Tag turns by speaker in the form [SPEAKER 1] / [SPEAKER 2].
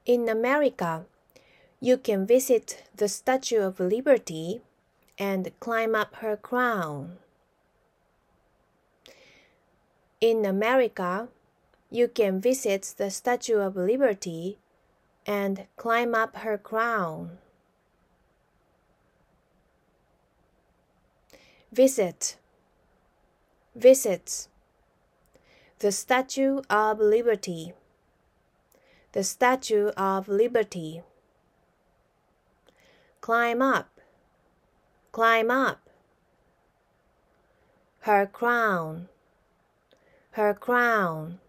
[SPEAKER 1] In America, you can visit the Statue of Liberty and climb up her crown. In America, you can visit the Statue of Liberty and climb up her crown. Visit, visit. The Statue of Liberty. The Statue of Liberty. Climb up, climb up. Her crown, her crown.